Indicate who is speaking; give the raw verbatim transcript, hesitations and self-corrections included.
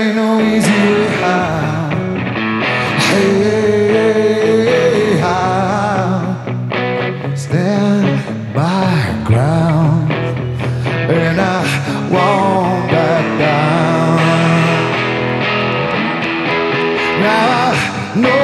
Speaker 1: ain't no easy way out. Hey, how stand my ground, and I won't back down. Now I know